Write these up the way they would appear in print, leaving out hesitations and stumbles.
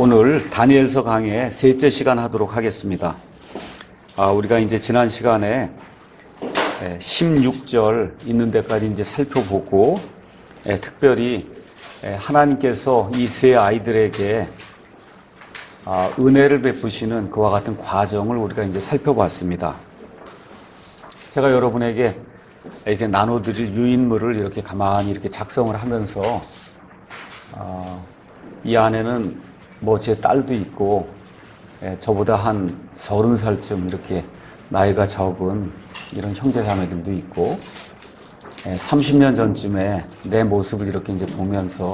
오늘 다니엘서 강의 셋째 시간 하도록 하겠습니다. 우리가 이제 지난 시간에 16절 있는 데까지 이제 살펴보고, 특별히 하나님께서 이 세 아이들에게 은혜를 베푸시는 그와 같은 과정을 우리가 이제 살펴봤습니다. 제가 여러분에게 이렇게 나눠드릴 유인물을 이렇게 가만히 이렇게 작성을 하면서, 이 안에는 뭐 제 딸도 있고, 저보다 한 30살쯤 이렇게 나이가 적은 이런 형제자매들도 있고, 30년 전쯤에 내 모습을 이렇게 이제 보면서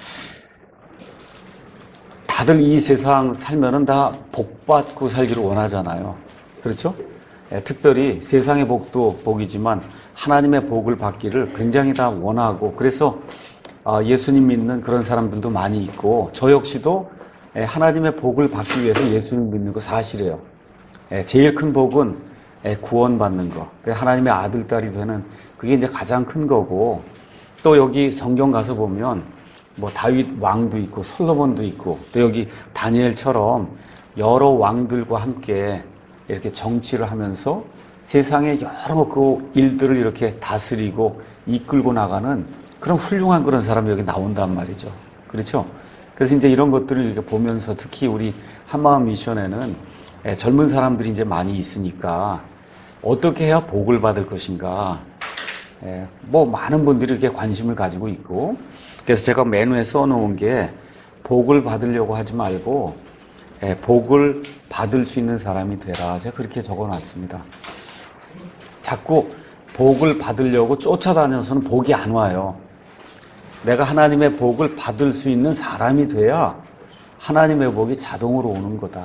다들 이 세상 살면은 다 복받고 살기를 원하잖아요. 그렇죠? 특별히 세상의 복도 복이지만 하나님의 복을 받기를 굉장히 다 원하고, 그래서 예수님 믿는 그런 사람들도 많이 있고, 저 역시도 하나님의 복을 받기 위해서 예수님 믿는 거 사실이에요. 제일 큰 복은 구원받는 거, 하나님의 아들, 딸이 되는 그게 이제 가장 큰 거고, 또 여기 성경 가서 보면 뭐 다윗 왕도 있고 솔로몬도 있고, 또 여기 다니엘처럼 여러 왕들과 함께 이렇게 정치를 하면서 세상의 여러 그 일들을 이렇게 다스리고 이끌고 나가는 그런 훌륭한 그런 사람이 여기 나온단 말이죠. 그렇죠? 그래서 이제 이런 것들을 이렇게 보면서 특히 우리 한마음 미션에는 젊은 사람들이 이제 많이 있으니까 어떻게 해야 복을 받을 것인가, 뭐 많은 분들이 이렇게 관심을 가지고 있고, 그래서 제가 메뉴에 써놓은 게 복을 받으려고 하지 말고 복을 받을 수 있는 사람이 되라, 제가 그렇게 적어놨습니다. 자꾸 복을 받으려고 쫓아다녀서는 복이 안 와요. 내가 하나님의 복을 받을 수 있는 사람이 돼야 하나님의 복이 자동으로 오는 거다.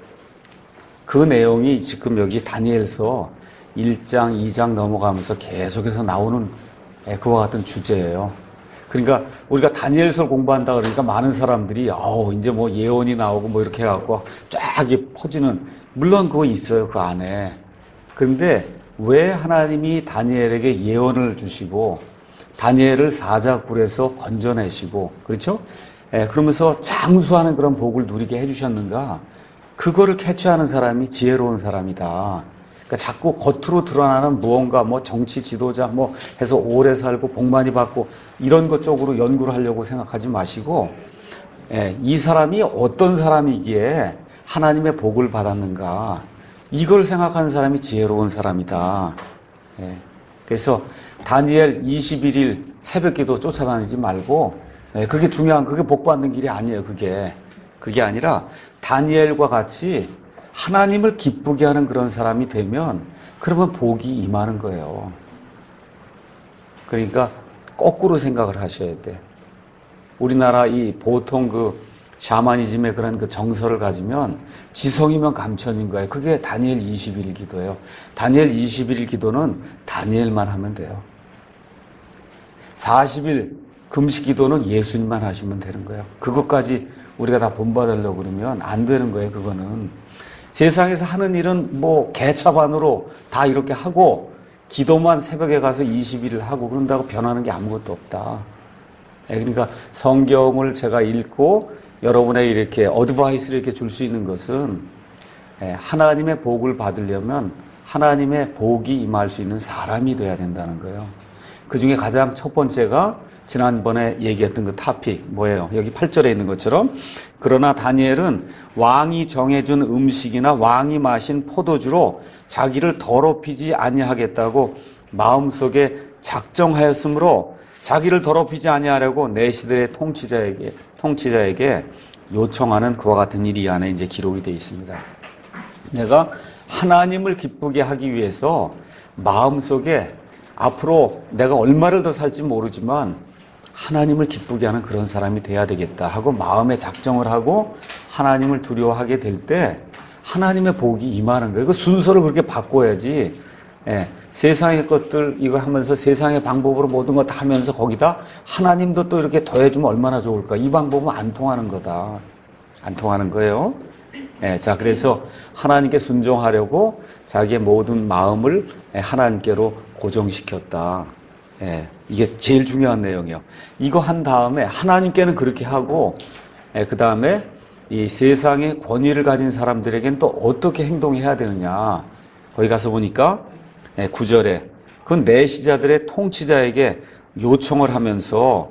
그 내용이 지금 여기 다니엘서 1장, 2장 넘어가면서 계속해서 나오는 그와 같은 주제예요. 그러니까 우리가 다니엘서를 공부한다 그러니까 많은 사람들이 이제 뭐 예언이 나오고 뭐 이렇게 해갖고 쫙 퍼지는, 물론 그거 있어요, 그 안에. 그런데 왜 하나님이 다니엘에게 예언을 주시고 다니엘을 사자굴에서 건져내시고, 그렇죠? 그러면서 장수하는 그런 복을 누리게 해주셨는가? 그거를 캐치하는 사람이 지혜로운 사람이다. 그러니까 자꾸 겉으로 드러나는 무언가, 뭐 정치 지도자 뭐 해서 오래 살고 복 많이 받고 이런 것 쪽으로 연구를 하려고 생각하지 마시고, 이 사람이 어떤 사람이기에 하나님의 복을 받았는가, 이걸 생각하는 사람이 지혜로운 사람이다. 그래서 다니엘 21일 새벽기도 쫓아다니지 말고, 그게 중요한, 그게 복 받는 길이 아니에요. 그게 아니라 다니엘과 같이 하나님을 기쁘게 하는 그런 사람이 되면, 그러면 복이 임하는 거예요. 그러니까 거꾸로 생각을 하셔야 돼. 우리나라 이 보통 그 샤머니즘의 그런 그 정서를 가지면 지성이면 감천인 거예요. 그게 다니엘 21일 기도예요. 다니엘 21일 기도는 다니엘만 하면 돼요. 40일 금식 기도는 예수님만 하시면 되는 거예요. 그것까지 우리가 다 본받으려고 그러면 안 되는 거예요. 그거는 세상에서 하는 일은 뭐 개차반으로 다 이렇게 하고, 기도만 새벽에 가서 20일을 하고 그런다고 변하는 게 아무것도 없다. 그러니까 성경을 제가 읽고 여러분의 이렇게 어드바이스를 이렇게 줄 수 있는 것은, 하나님의 복을 받으려면 하나님의 복이 임할 수 있는 사람이 돼야 된다는 거예요. 그 중에 가장 첫 번째가 지난번에 얘기했던 그 토픽 뭐예요? 여기 8절에 있는 것처럼, 그러나 다니엘은 왕이 정해준 음식이나 왕이 마신 포도주로 자기를 더럽히지 아니하겠다고 마음속에 작정하였으므로 자기를 더럽히지 아니하려고 내 시대의 통치자에게 요청하는 그와 같은 일이 안에 이제 기록이 되어 있습니다. 내가 하나님을 기쁘게 하기 위해서 마음속에 앞으로 내가 얼마를 더 살지 모르지만 하나님을 기쁘게 하는 그런 사람이 돼야 되겠다 하고 마음에 작정을 하고 하나님을 두려워하게 될 때 하나님의 복이 임하는 거예요. 그 순서를 그렇게 바꿔야지, 세상의 것들 이거 하면서 세상의 방법으로 모든 거 다 하면서 거기다 하나님도 또 이렇게 더해주면 얼마나 좋을까. 이 방법은 안 통하는 거다. 안 통하는 거예요. 자, 그래서 하나님께 순종하려고 자기의 모든 마음을 하나님께로 고정시켰다. 이게 제일 중요한 내용이에요. 이거 한 다음에 하나님께는 그렇게 하고, 그 다음에 이 세상의 권위를 가진 사람들에겐 또 어떻게 행동해야 되느냐. 거기 가서 보니까 9절에 그 내시자들의 통치자에게 요청을 하면서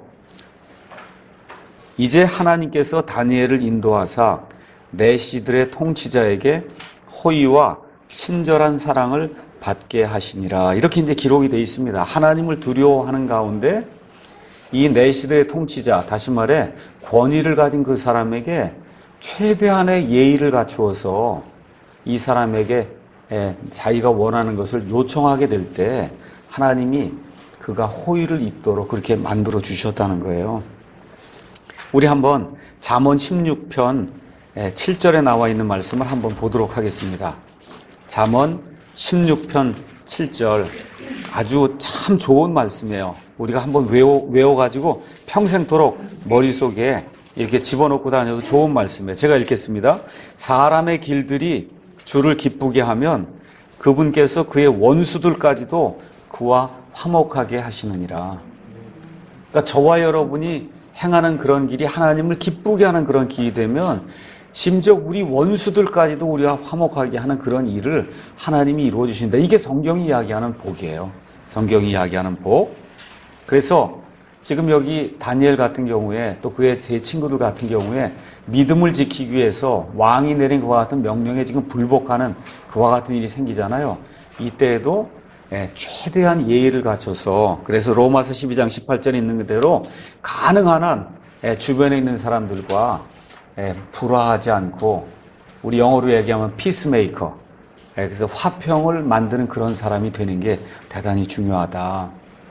이제 하나님께서 다니엘을 인도하사 내시들의 통치자에게 호의와 친절한 사랑을 받게 하시니라. 이렇게 이제 기록이 되어 있습니다. 하나님을 두려워하는 가운데 이 내시들의 통치자, 다시 말해 권위를 가진 그 사람에게 최대한의 예의를 갖추어서 이 사람에게 자기가 원하는 것을 요청하게 될 때 하나님이 그가 호의를 입도록 그렇게 만들어 주셨다는 거예요. 우리 한번 잠언 16편 7절에 나와 있는 말씀을 한번 보도록 하겠습니다. 잠언 16편 7절 아주 참 좋은 말씀이에요. 우리가 한번 외워가지고 평생토록 머릿속에 이렇게 집어넣고 다녀도 좋은 말씀이에요. 제가 읽겠습니다. 사람의 길들이 주를 기쁘게 하면 그분께서 그의 원수들까지도 그와 화목하게 하시느니라. 그러니까 저와 여러분이 행하는 그런 길이 하나님을 기쁘게 하는 그런 길이 되면 심지어 우리 원수들까지도 우리와 화목하게 하는 그런 일을 하나님이 이루어 주신다. 이게 성경이 이야기하는 복이에요. 성경이 이야기하는 복. 그래서 지금 여기 다니엘 같은 경우에 또 그의 세 친구들 같은 경우에 믿음을 지키기 위해서 왕이 내린 그와 같은 명령에 지금 불복하는 그와 같은 일이 생기잖아요. 이때에도 최대한 예의를 갖춰서, 그래서 로마서 12장 18절에 있는 그대로 가능한 한 주변에 있는 사람들과 불화하지 않고, 우리 영어로 얘기하면 피스메이커, 그래서 화평을 만드는 그런 사람이 되는 게 대단히 중요하다.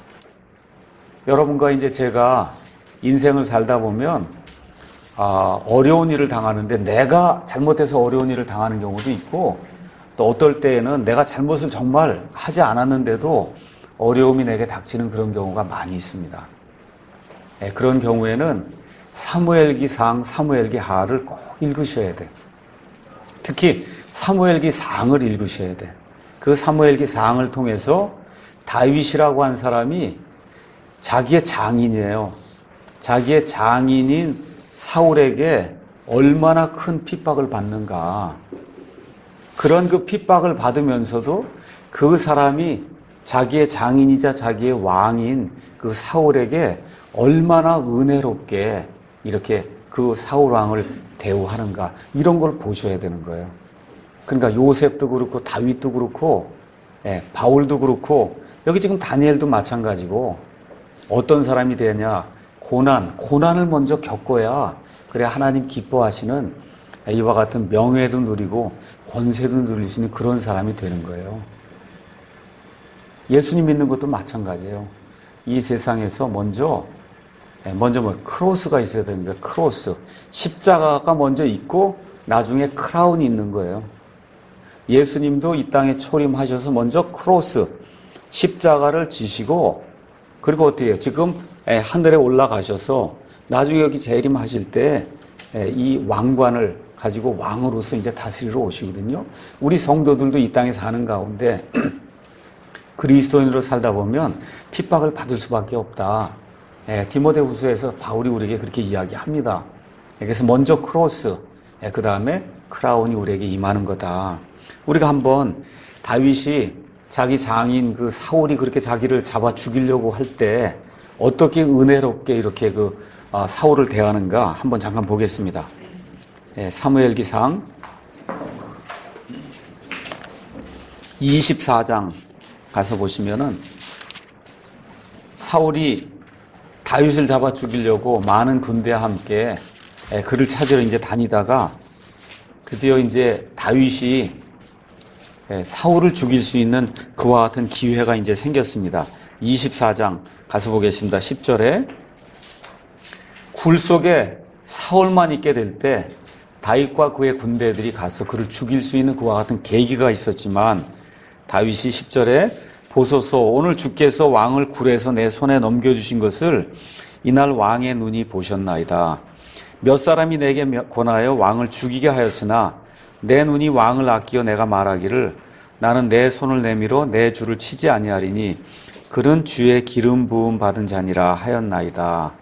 여러분과 이제 제가 인생을 살다 보면 어려운 일을 당하는데 내가 잘못해서 어려운 일을 당하는 경우도 있고, 또 어떨 때에는 내가 잘못을 정말 하지 않았는데도 어려움이 내게 닥치는 그런 경우가 많이 있습니다. 그런 경우에는 사무엘기상, 사무엘기하를 꼭 읽으셔야 돼. 특히 사무엘기상을 읽으셔야 돼. 그 사무엘기상을 통해서 다윗이라고 한 사람이 자기의 장인이에요. 자기의 장인인 사울에게 얼마나 큰 핍박을 받는가. 그런 그 핍박을 받으면서도 그 사람이 자기의 장인이자 자기의 왕인 그 사울에게 얼마나 은혜롭게 이렇게 그 사울 왕을 대우하는가. 이런 걸 보셔야 되는 거예요. 그러니까 요셉도 그렇고 다윗도 그렇고 바울도 그렇고 여기 지금 다니엘도 마찬가지고 어떤 사람이 되냐. 고난을 먼저 겪어야 그래 하나님 기뻐하시는 이와 같은 명예도 누리고 권세도 누릴 수 있는 그런 사람이 되는 거예요. 예수님 믿는 것도 마찬가지예요. 이 세상에서 먼저 크로스가 있어야 되는 거예요. 크로스. 십자가가 먼저 있고 나중에 크라운이 있는 거예요. 예수님도 이 땅에 초림하셔서 먼저 크로스, 십자가를 지시고 그리고 어떻게 해요? 지금 하늘에 올라가셔서 나중에 여기 재림하실 때 이 왕관을 가지고 왕으로서 이제 다스리러 오시거든요. 우리 성도들도 이 땅에 사는 가운데 그리스도인으로 살다 보면 핍박을 받을 수밖에 없다. 디모데후서에서 바울이 우리에게 그렇게 이야기합니다. 그래서 먼저 크로스, 그 다음에 크라운이 우리에게 임하는 거다. 우리가 한번 다윗이 자기 장인 그 사울이 그렇게 자기를 잡아 죽이려고 할 때 어떻게 은혜롭게 이렇게 사울을 대하는가 한번 잠깐 보겠습니다. 사무엘기상 24장 가서 보시면은 사울이 다윗을 잡아 죽이려고 많은 군대와 함께 그를 찾으러 이제 다니다가 드디어 이제 다윗이 사울을 죽일 수 있는 그와 같은 기회가 이제 생겼습니다. 24장 가서 보겠습니다. 10절에 굴 속에 사울만 있게 될 때 다윗과 그의 군대들이 가서 그를 죽일 수 있는 그와 같은 계기가 있었지만 다윗이 10절에 보소서 오늘 주께서 왕을 굴에서 내 손에 넘겨주신 것을 이날 왕의 눈이 보셨나이다. 몇 사람이 내게 권하여 왕을 죽이게 하였으나 내 눈이 왕을 아끼어 내가 말하기를 나는 내 손을 내밀어 내 주를 치지 아니하리니 그는 주의 기름 부음 받은 자니라 하였나이다.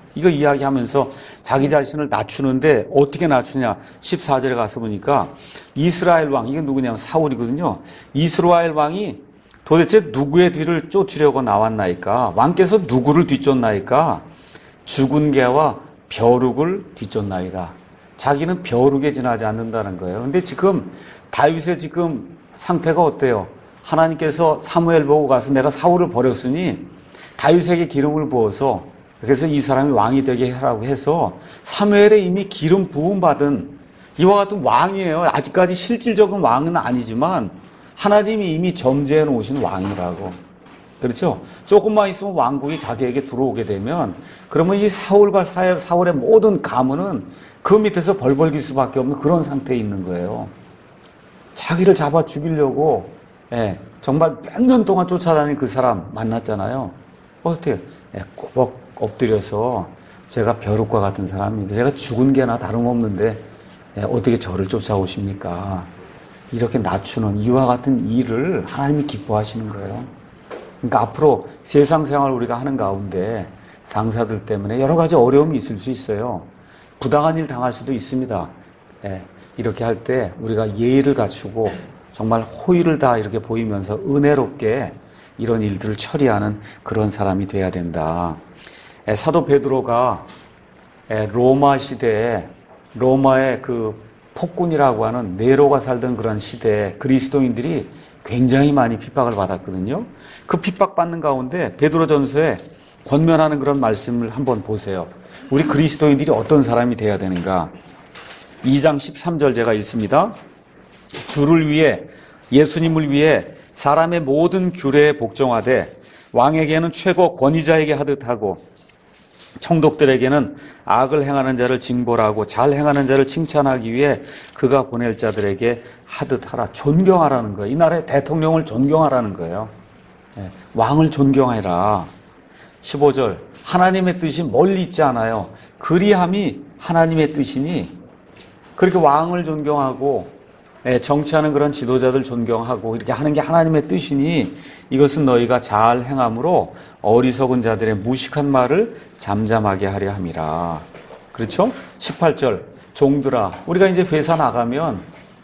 이거 이야기하면서 자기 자신을 낮추는데 어떻게 낮추냐. 14절에 가서 보니까 이스라엘 왕, 이게 누구냐면 사울이거든요. 이스라엘 왕이 도대체 누구의 뒤를 쫓으려고 나왔나이까? 왕께서 누구를 뒤쫓나이까? 죽은 개와 벼룩을 뒤쫓나이다. 자기는 벼룩에 지나지 않는다는 거예요. 근데 지금 다윗의 지금 상태가 어때요? 하나님께서 사무엘 보고 가서 내가 사울을 버렸으니 다윗에게 기름을 부어서 그래서 이 사람이 왕이 되게 하라고 해서 사무엘에 이미 기름 부음 받은 이와 같은 왕이에요. 아직까지 실질적인 왕은 아니지만 하나님이 이미 점지해 놓으신 왕이라고. 그렇죠? 조금만 있으면 왕국이 자기에게 들어오게 되면 그러면 이 사울과 사울의 모든 가문은 그 밑에서 벌벌 길 수밖에 없는 그런 상태에 있는 거예요. 자기를 잡아 죽이려고 정말 몇 년 동안 쫓아다닌 그 사람 만났잖아요. 어떻게 꼬박 엎드려서 제가 벼룩과 같은 사람입니다. 제가 죽은 게나 다름없는데 어떻게 저를 쫓아오십니까? 이렇게 낮추는 이와 같은 일을 하나님이 기뻐하시는 거예요. 그러니까 앞으로 세상 생활을 우리가 하는 가운데 상사들 때문에 여러 가지 어려움이 있을 수 있어요. 부당한 일 당할 수도 있습니다. 이렇게 할 때 우리가 예의를 갖추고 정말 호의를 다 이렇게 보이면서 은혜롭게 이런 일들을 처리하는 그런 사람이 돼야 된다. 사도 베드로가 로마 시대에 로마의 그 폭군이라고 하는 네로가 살던 그런 시대에 그리스도인들이 굉장히 많이 핍박을 받았거든요. 그 핍박받는 가운데 베드로전서에 권면하는 그런 말씀을 한번 보세요. 우리 그리스도인들이 어떤 사람이 돼야 되는가. 2장 13절 제가 읽습니다. 주를 위해 예수님을 위해 사람의 모든 규례에 복종하되 왕에게는 최고 권위자에게 하듯 하고 총독들에게는 악을 행하는 자를 징벌하고 잘 행하는 자를 칭찬하기 위해 그가 보낼 자들에게 하듯 하라. 존경하라는 거예요. 이 나라의 대통령을 존경하라는 거예요. 왕을 존경해라. 15절 하나님의 뜻이 멀리 있지 않아요. 그리함이 하나님의 뜻이니 그렇게 왕을 존경하고 정치하는 그런 지도자들 존경하고 이렇게 하는 게 하나님의 뜻이니 이것은 너희가 잘 행함으로 어리석은 자들의 무식한 말을 잠잠하게 하려 함이라. 그렇죠? 18절 종들아 우리가 이제 회사 나가면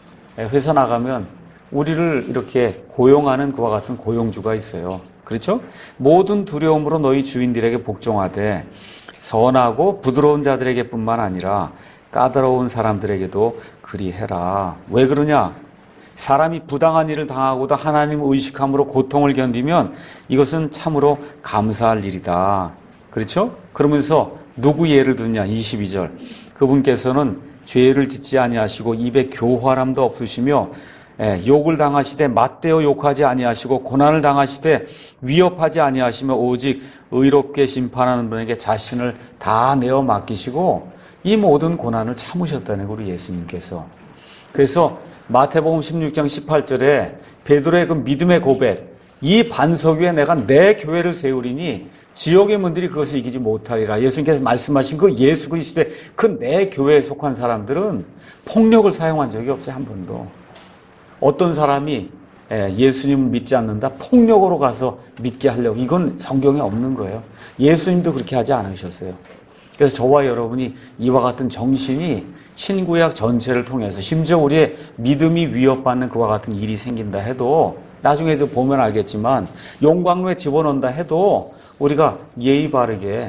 우리를 이렇게 고용하는 그와 같은 고용주가 있어요. 그렇죠? 모든 두려움으로 너희 주인들에게 복종하되 선하고 부드러운 자들에게 뿐만 아니라 까다로운 사람들에게도 그리해라. 왜 그러냐? 사람이 부당한 일을 당하고도 하나님을 의식함으로 고통을 견디면 이것은 참으로 감사할 일이다. 그렇죠? 그러면서 누구 예를 드냐? 22절 그분께서는 죄를 짓지 아니하시고 입에 교활함도 없으시며 욕을 당하시되 맞대어 욕하지 아니하시고 고난을 당하시되 위협하지 아니하시며 오직 의롭게 심판하는 분에게 자신을 다 내어 맡기시고 이 모든 고난을 참으셨다는 우리 예수님께서. 그래서 마태복음 16장 18절에 베드로의 그 믿음의 고백, 이 반석 위에 내가 내 교회를 세우리니 지옥의 문들이 그것을 이기지 못하리라. 예수님께서 말씀하신 그 예수 그리스도의 그 내 교회에 속한 사람들은 폭력을 사용한 적이 없어요. 한 번도. 어떤 사람이 예수님을 믿지 않는다 폭력으로 가서 믿게 하려고, 이건 성경에 없는 거예요. 예수님도 그렇게 하지 않으셨어요. 그래서 저와 여러분이 이와 같은 정신이 신구약 전체를 통해서 심지어 우리의 믿음이 위협받는 그와 같은 일이 생긴다 해도 나중에도 보면 알겠지만 용광로에 집어넣는다 해도 우리가 예의 바르게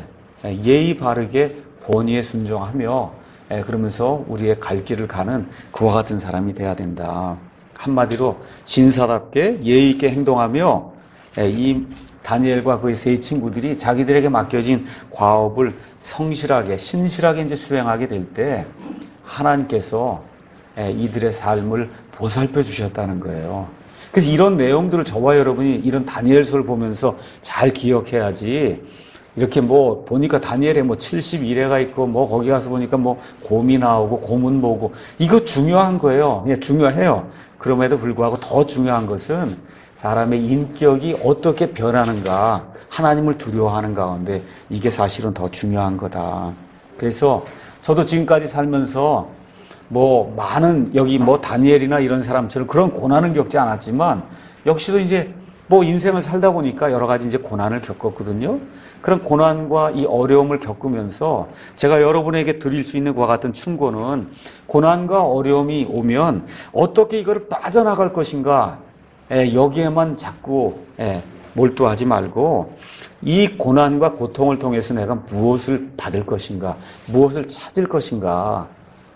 권위에 순종하며 그러면서 우리의 갈 길을 가는 그와 같은 사람이 돼야 된다. 한마디로 신사답게 예의 있게 행동하며 이 다니엘과 그의 세 친구들이 자기들에게 맡겨진 과업을 성실하게 신실하게 이제 수행하게 될 때 하나님께서 이들의 삶을 보살펴 주셨다는 거예요. 그래서 이런 내용들을 저와 여러분이 이런 다니엘서를 보면서 잘 기억해야지. 이렇게 뭐 보니까 다니엘에 뭐 71회가 있고 뭐 거기 가서 보니까 뭐 곰이 나오고 고문 보고 이거 중요한 거예요. 예, 중요해요. 그럼에도 불구하고 더 중요한 것은 사람의 인격이 어떻게 변하는가, 하나님을 두려워하는 가운데 이게 사실은 더 중요한 거다. 그래서 저도 지금까지 살면서 뭐 많은 여기 뭐 다니엘이나 이런 사람처럼 그런 고난을 겪지 않았지만 역시도 이제 뭐 인생을 살다 보니까 여러 가지 이제 고난을 겪었거든요. 그런 고난과 이 어려움을 겪으면서 제가 여러분에게 드릴 수 있는 그와 같은 충고는 고난과 어려움이 오면 어떻게 이거를 빠져나갈 것인가 여기에만 자꾸 몰두하지 말고 이 고난과 고통을 통해서 내가 무엇을 받을 것인가, 무엇을 찾을 것인가,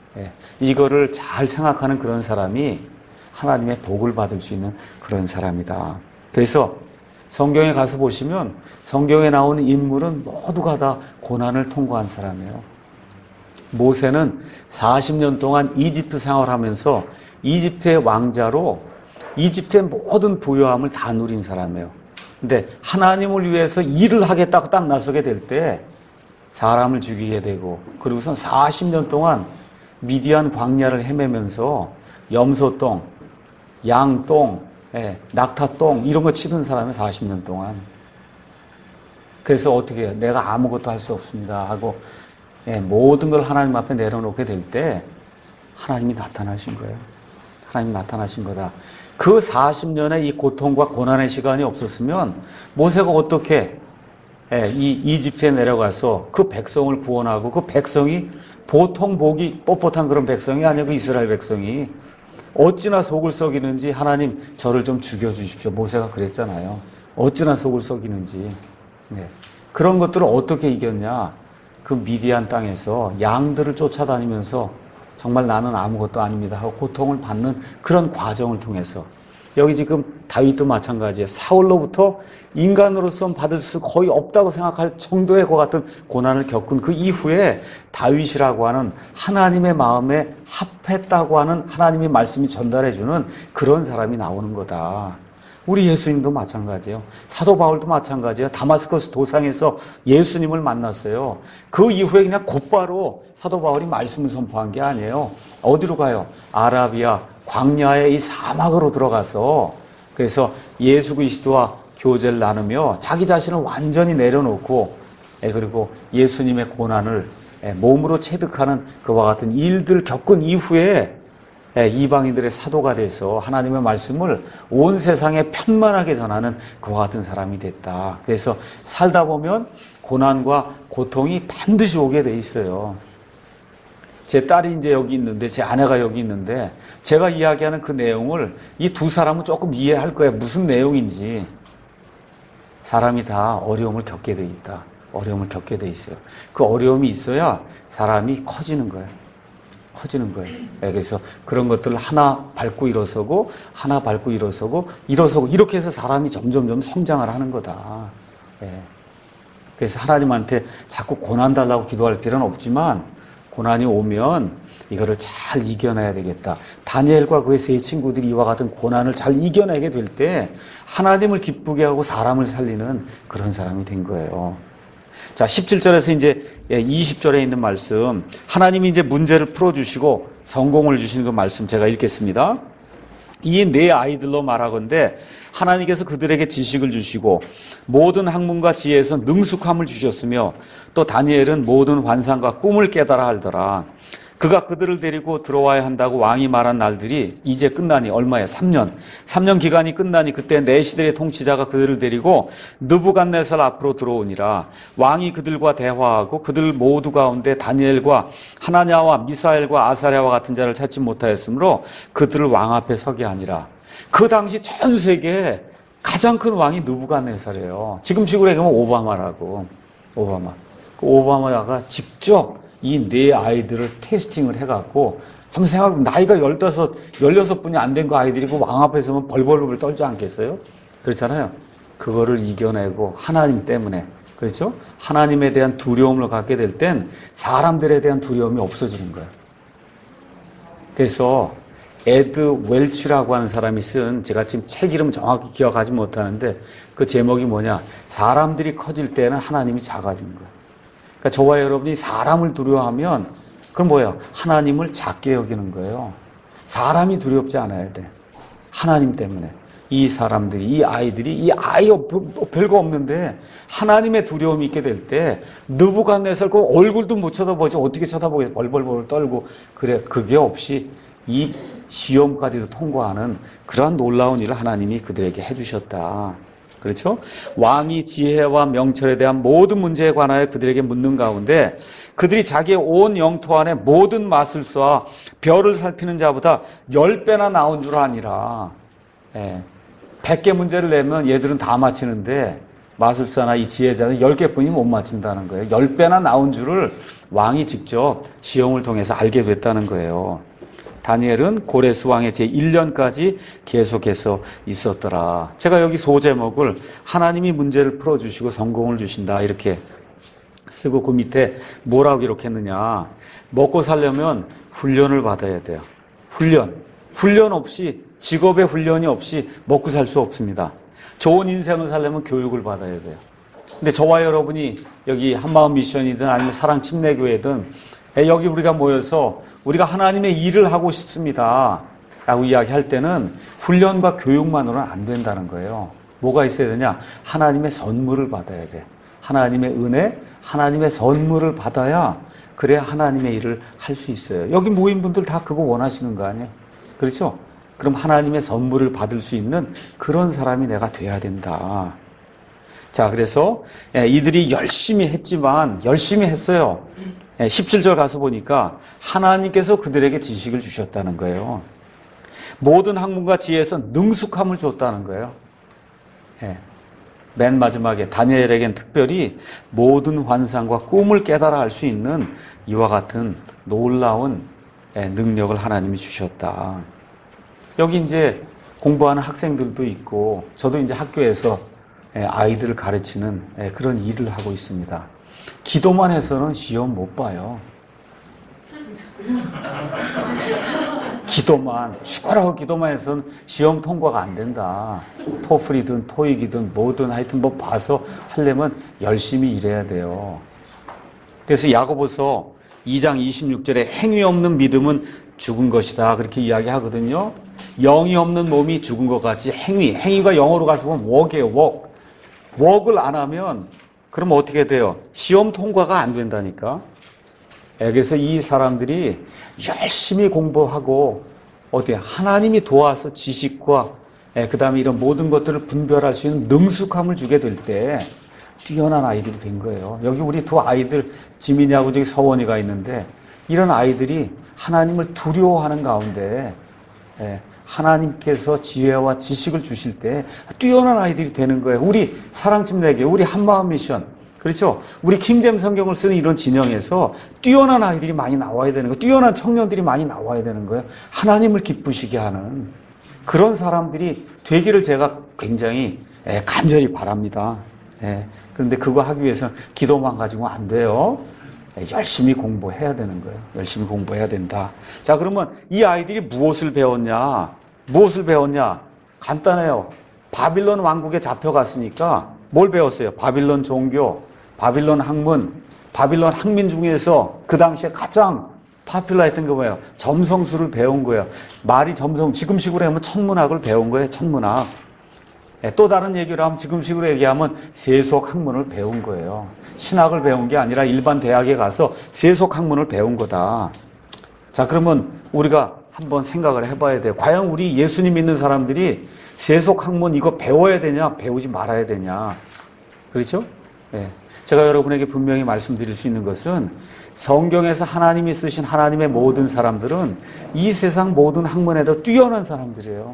이거를 잘 생각하는 그런 사람이 하나님의 복을 받을 수 있는 그런 사람이다. 그래서 성경에 가서 보시면 성경에 나오는 인물은 모두가 다 고난을 통과한 사람이에요. 모세는 40년 동안 이집트 생활하면서 이집트의 왕자로 이집트의 모든 부요함을 다 누린 사람이에요. 근데 하나님을 위해서 일을 하겠다고 딱 나서게 될 때 사람을 죽이게 되고, 그리고선 40년 동안 미디안 광야를 헤매면서 염소똥, 양똥, 낙타똥 이런 거 치던 사람이 40년 동안. 그래서 어떻게 해요? 내가 아무것도 할 수 없습니다 하고 모든 걸 하나님 앞에 내려놓게 될 때 하나님이 나타나신 거예요. 하나님이 나타나신 거다. 그 40년의 이 고통과 고난의 시간이 없었으면 모세가 어떻게 이 이집트에 내려가서 그 백성을 구원하고, 그 백성이 보통 목이 뻣뻣한 그런 백성이 아니고 이스라엘 백성이 어찌나 속을 썩이는지 하나님 저를 좀 죽여주십시오. 모세가 그랬잖아요. 어찌나 속을 썩이는지. 그런 것들을 어떻게 이겼냐. 그 미디안 땅에서 양들을 쫓아다니면서 정말 나는 아무것도 아닙니다 하고 고통을 받는 그런 과정을 통해서, 여기 지금 다윗도 마찬가지예요. 사울로부터 인간으로서 받을 수 거의 없다고 생각할 정도의 그 같은 고난을 겪은 그 이후에 다윗이라고 하는 하나님의 마음에 합했다고 하는 하나님의 말씀이 전달해주는 그런 사람이 나오는 거다. 우리 예수님도 마찬가지예요. 사도 바울도 마찬가지예요. 다마스커스 도상에서 예수님을 만났어요. 그 이후에 그냥 곧바로 사도 바울이 말씀을 선포한 게 아니에요. 어디로 가요? 아라비아 광야의 이 사막으로 들어가서, 그래서 예수 그리스도와 교제를 나누며 자기 자신을 완전히 내려놓고, 그리고 예수님의 고난을 몸으로 체득하는 그와 같은 일들 겪은 이후에 이방인들의 사도가 돼서 하나님의 말씀을 온 세상에 편만하게 전하는 그와 같은 사람이 됐다. 그래서 살다 보면 고난과 고통이 반드시 오게 돼 있어요. 제 딸이 이제 여기 있는데, 제 아내가 여기 있는데, 제가 이야기하는 그 내용을 이 두 사람은 조금 이해할 거예요. 무슨 내용인지. 사람이 다 어려움을 겪게 돼 있다. 어려움을 겪게 돼 있어요. 그 어려움이 있어야 사람이 커지는 거예요. 커지는 거예요. 그래서 그런 것들을 하나 밟고 일어서고, 하나 밟고 일어서고, 이렇게 해서 사람이 점점점 성장을 하는 거다. 그래서 하나님한테 자꾸 고난 달라고 기도할 필요는 없지만, 고난이 오면 이거를 잘 이겨내야 되겠다. 다니엘과 그의 세 친구들이 이와 같은 고난을 잘 이겨내게 될 때 하나님을 기쁘게 하고 사람을 살리는 그런 사람이 된 거예요. 자, 17절에서 이제 20절에 있는 말씀, 하나님이 이제 문제를 풀어주시고 성공을 주시는 그 말씀 제가 읽겠습니다. 이 네 아이들로 말하건대 하나님께서 그들에게 지식을 주시고 모든 학문과 지혜에서 능숙함을 주셨으며, 또 다니엘은 모든 환상과 꿈을 깨달아 알더라. 그가 그들을 데리고 들어와야 한다고 왕이 말한 날들이 이제 끝나니, 얼마에? 3년 기간이 끝나니 그때 내 시대의 통치자가 그들을 데리고 느부갓네살 앞으로 들어오니라. 왕이 그들과 대화하고 그들 모두 가운데 다니엘과 하나냐와 미사엘과 아사랴와 같은 자를 찾지 못하였으므로 그들을 왕 앞에 서게 하니라. 그 당시 전 세계에 가장 큰 왕이 느부갓네살이에요. 지금 식으로 얘기하면 오바마라고. 오바마. 그 오바마가 직접 이 네 아이들을 테스팅을 해갖고, 한번 생각해보면 나이가 15, 16분이 안 된 그 아이들이 그 왕 앞에 서면 벌벌벌 떨지 않겠어요? 그렇잖아요. 그거를 이겨내고 하나님 때문에, 그렇죠? 하나님에 대한 두려움을 갖게 될 땐 사람들에 대한 두려움이 없어지는 거예요. 그래서 에드 웰치라고 하는 사람이 쓴, 제가 지금 책 이름 정확히 기억하지 못하는데 그 제목이 뭐냐, 사람들이 커질 때는 하나님이 작아지는 거예요. 그러니까 저와 여러분이 사람을 두려워하면 그건 뭐예요? 하나님을 작게 여기는 거예요. 사람이 두렵지 않아야 돼. 하나님 때문에. 이 사람들이, 이 아이들이, 이 아이 별거 없는데 하나님의 두려움이 있게 될 때 느부갓네살 그 얼굴도 못 쳐다보지 어떻게 쳐다보겠어? 벌벌벌 떨고. 그래, 그게 없이 이 시험까지도 통과하는 그러한 놀라운 일을 하나님이 그들에게 해주셨다. 그렇죠? 왕이 지혜와 명철에 대한 모든 문제에 관하여 그들에게 묻는 가운데 그들이 자기의 온 영토 안에 모든 마술사와 별을 살피는 자보다 10배나 나온 줄 아니라 100개 문제를 내면 얘들은 다 맞히는데 마술사나 이 지혜자는 10개뿐이 못 맞춘다는 거예요. 10배나 나온 줄을 왕이 직접 시험을 통해서 알게 됐다는 거예요. 다니엘은 고레스 왕의 제1년까지 계속해서 있었더라. 제가 여기 소제목을 하나님이 문제를 풀어주시고 성공을 주신다 이렇게 쓰고 그 밑에 뭐라고 기록했느냐. 먹고 살려면 훈련을 받아야 돼요. 훈련 없이, 직업의 훈련이 없이 먹고 살 수 없습니다. 좋은 인생을 살려면 교육을 받아야 돼요. 근데 저와 여러분이 여기 한마음 미션이든 아니면 사랑 침례교회든 여기 우리가 모여서 우리가 하나님의 일을 하고 싶습니다 라고 이야기할 때는 훈련과 교육만으로는 안 된다는 거예요. 뭐가 있어야 되냐? 하나님의 선물을 받아야 돼. 하나님의 은혜, 하나님의 선물을 받아야 그래야 하나님의 일을 할 수 있어요. 여기 모인 분들 다 그거 원하시는 거 아니에요? 그렇죠? 그럼 하나님의 선물을 받을 수 있는 그런 사람이 내가 돼야 된다. 자, 그래서 이들이 열심히 했어요. 17절 가서 보니까 하나님께서 그들에게 지식을 주셨다는 거예요. 모든 학문과 지혜에서 능숙함을 줬다는 거예요. 맨 마지막에 다니엘에겐 특별히 모든 환상과 꿈을 깨달아 알 수 있는 이와 같은 놀라운 능력을 하나님이 주셨다. 여기 이제 공부하는 학생들도 있고 저도 이제 학교에서 아이들을 가르치는 그런 일을 하고 있습니다. 기도만 해서는 시험 못 봐요. 죽어라고 기도만 해서는 시험 통과가 안 된다. 토플이든 토익이든 뭐든 하여튼 뭐 봐서 하려면 열심히 일해야 돼요. 그래서 야고보서 2장 26절에 행위 없는 믿음은 죽은 것이다 그렇게 이야기하거든요. 영이 없는 몸이 죽은 것 같이 행위가 영어로 가서 보면 work이에요. work을 안 하면 그럼 어떻게 돼요? 시험 통과가 안 된다니까. 그래서 이 사람들이 열심히 공부하고 어떻게 하나님이 도와서 지식과 그 다음에 이런 모든 것들을 분별할 수 있는 능숙함을 주게 될 때 뛰어난 아이들이 된 거예요. 여기 우리 두 아이들 지민이하고 저기 서원이가 있는데 이런 아이들이 하나님을 두려워하는 가운데 하나님께서 지혜와 지식을 주실 때 뛰어난 아이들이 되는 거예요. 우리 사랑침례교, 우리 한마음 미션, 그렇죠? 우리 킹잼 성경을 쓰는 이런 진영에서 뛰어난 아이들이 많이 나와야 되는 거예요. 뛰어난 청년들이 많이 나와야 되는 거예요. 하나님을 기쁘시게 하는 그런 사람들이 되기를 제가 굉장히 간절히 바랍니다. 그런데 그거 하기 위해서는 기도만 가지고는 안 돼요. 열심히 공부해야 되는 거예요. 열심히 공부해야 된다. 자, 그러면 이 아이들이 무엇을 배웠냐? 간단해요. 바빌론 왕국에 잡혀갔으니까 뭘 배웠어요? 바빌론 종교, 바빌론 학문, 바빌론 학민 중에서 그 당시에 가장 파퓰러했던 게 뭐예요? 점성술을 배운 거예요. 말이 지금식으로 하면 천문학을 배운 거예요. 천문학. 또 다른 얘기를 하면 지금식으로 얘기하면 세속 학문을 배운 거예요. 신학을 배운 게 아니라 일반 대학에 가서 세속 학문을 배운 거다. 자, 그러면 우리가 한번 생각을 해봐야 돼요. 과연 우리 예수님 믿는 사람들이 세속 학문 이거 배워야 되냐, 배우지 말아야 되냐. 그렇죠? 제가 여러분에게 분명히 말씀드릴 수 있는 것은 성경에서 하나님이 쓰신 하나님의 모든 사람들은 이 세상 모든 학문에도 뛰어난 사람들이에요.